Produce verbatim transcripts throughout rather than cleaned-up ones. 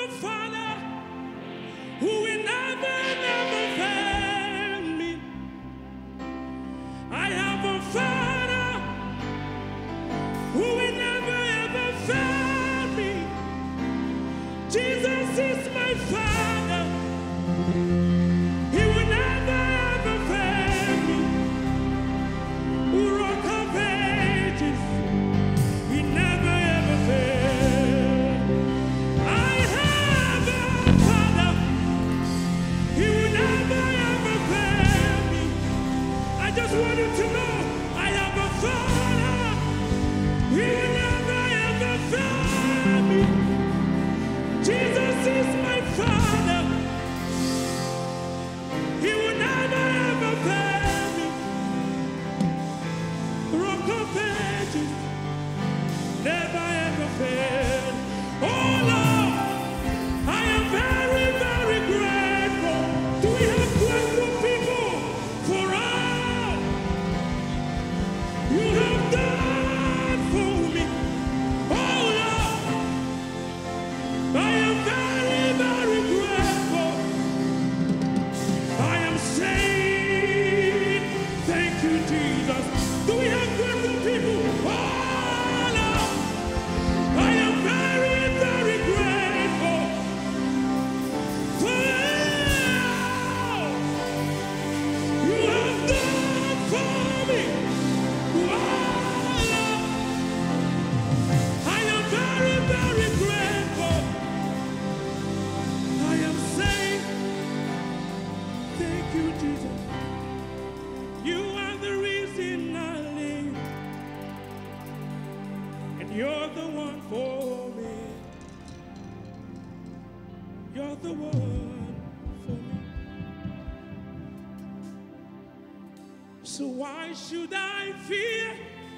a Father who will never, never fail me. I have a Father who will never, ever fail me. Jesus is my Father. He will never, ever fail me. Rock of Ages, He never, ever fail. I have a Father. He will never, ever fail me. I just want you to know I have a Father. He will never, ever fail me. Jesus is my Father. He will never, ever fail me. Rock of Ages, never, ever fail. Oh Lord, I am very, very grateful. Do we have grateful people for all you have done for me? Oh Lord, I am very, very grateful. I am saying thank you, Jesus. Do we have grateful people? Oh Lord, I am very, very grateful for all you have done for me. Oh Lord, I am very, very grateful. I am saying thank you, Jesus. You are the reason I live, and you're the one for me. You're the one for me. So why should I fear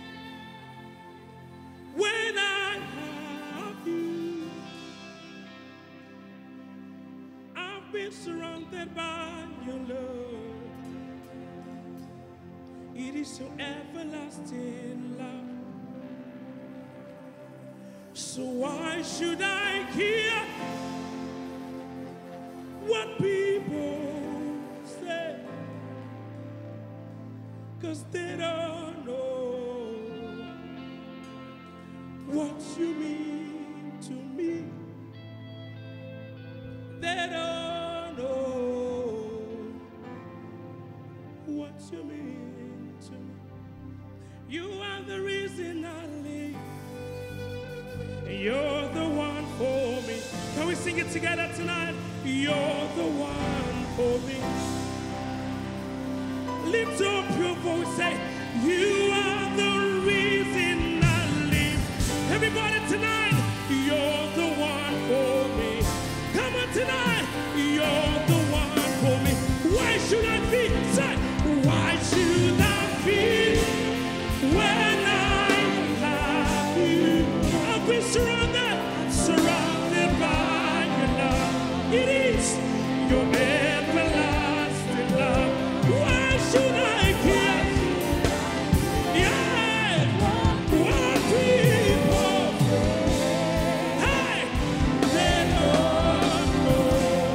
when I have you? I've been surrounded by your love. It is your everlasting love. So why should I care what people say? 'Cause they don't know what you mean to me. They don't know what you mean to me. You are the reason I live. You're the one for me. Can we sing it together tonight? You're the one for me. Lift up your voice, say, you are the reason I live. Everybody tonight, you're the one for me. Come on tonight, you're the one for me. Why should I feel? Say, why should I feel when I have you? I've been surrounded, surrounded by your love. It is your everlasting love. Why should I care? Yeah, what people, hey, they don't know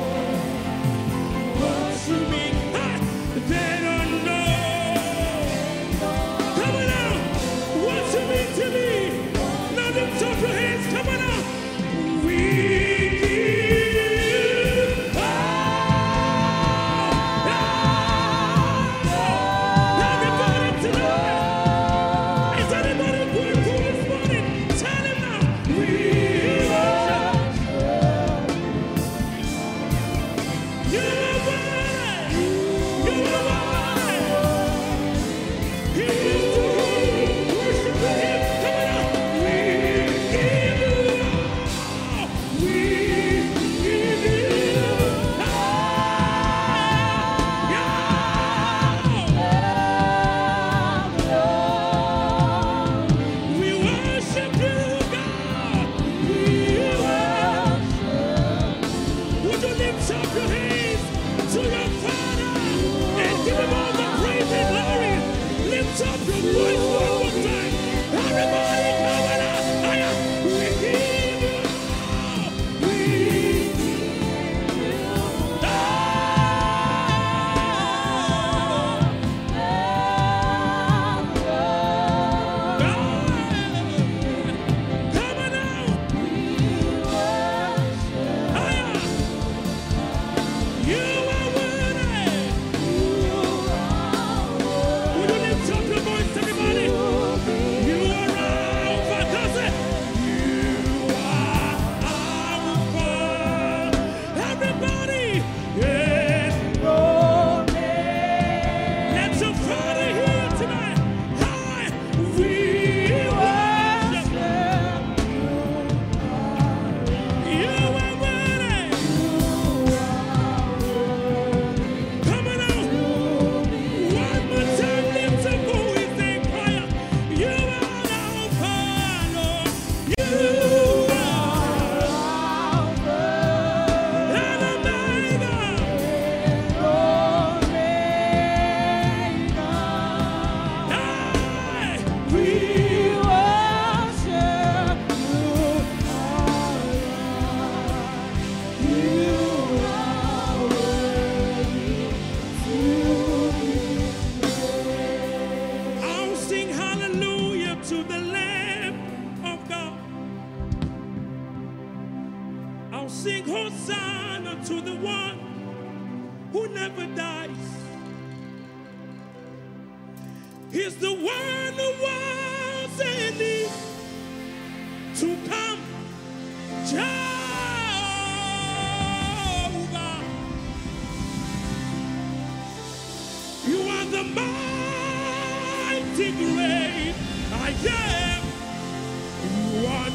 what you mean. Hey, they don't know. Come on now, what you mean to me? Now lift up your hands, come on now. We give all I'll sing Hosanna to the one who never dies. He's the one who was and is to come. Jehovah, you are the mighty great I am. You are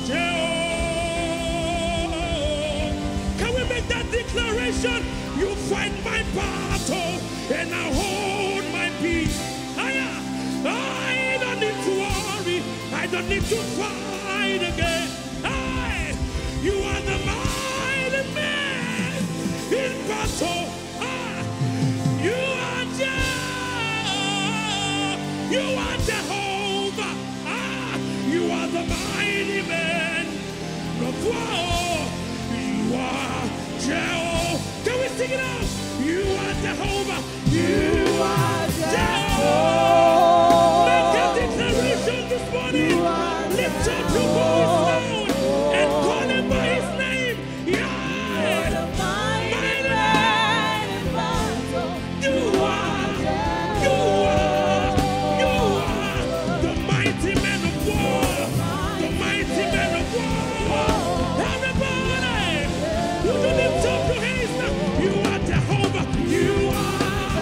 Jehovah. Can we make that declaration? You fight my battle and I hold my peace. I, I don't need to worry. I don't need to fight again. I, you are the mighty man in battle. Ah, you are Jehovah. You are Jehovah. Ah, you are the mighty man of war. You are Jehovah. Can we sing it out? You are Jehovah. You are Jehovah. Make a declaration this morning. Lift up your voice loud and call him by his name. Yeah. Mighty man. You are. You are. You are the mighty man of war. The mighty man of war. Everybody, would you lift up your hands now? You are Jehovah. You are.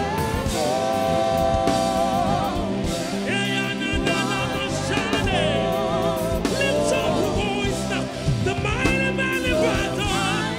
Lift up your voice now. The mighty man in battle.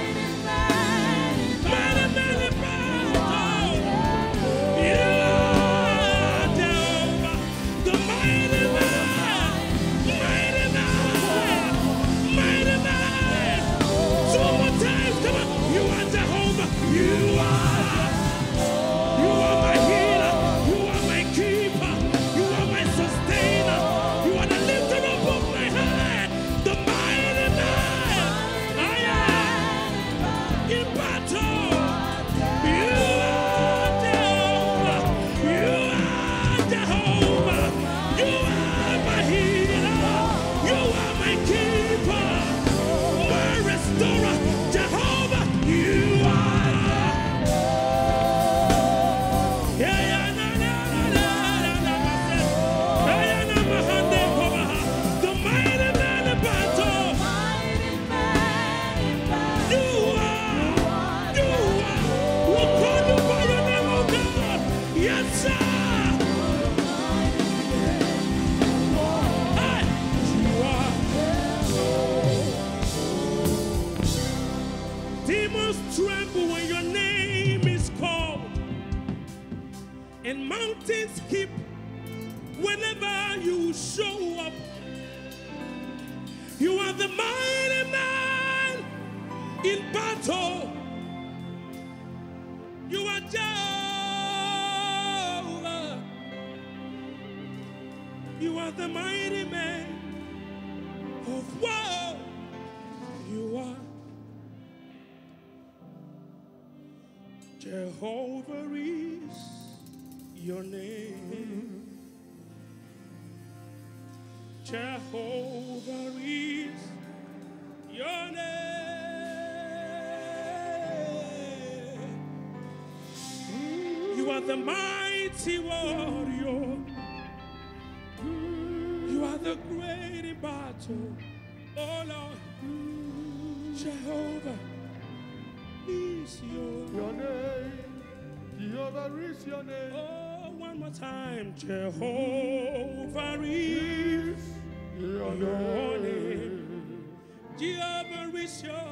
Mighty man in battle. You are Jehovah. The mighty man. Mighty man. Mighty man. Two more times. Come on. You are Jehovah. You are. You are my healer. You are my keeper. You are my sustainer. You are the lifter up of my head. The mighty man. I am in battle. You are Jehovah. You are Jehovah. You are my healer. You are my keeper. My restorer. Jehovah. You are. Yeah, yeah, na, na, na, na, na, na, na. Yeah, yeah, na, mahande, kobaha. The mighty man in battle. You are. You are. We call you by your name, oh God. Yes, sir. Hey, you are. Demons tremble when your name is called, and mountains skip whenever you show up. You are the mighty man in battle. You are Jehovah. You are the mighty man of war. You are Jehovah is your name. Jehovah is your name. You are the mighty warrior. You are the great in battle. Oh Lord, Jehovah is your, Your name, Jehovah is your name. oh, one more time. Jehovah is Your your name. name. Jehovah is your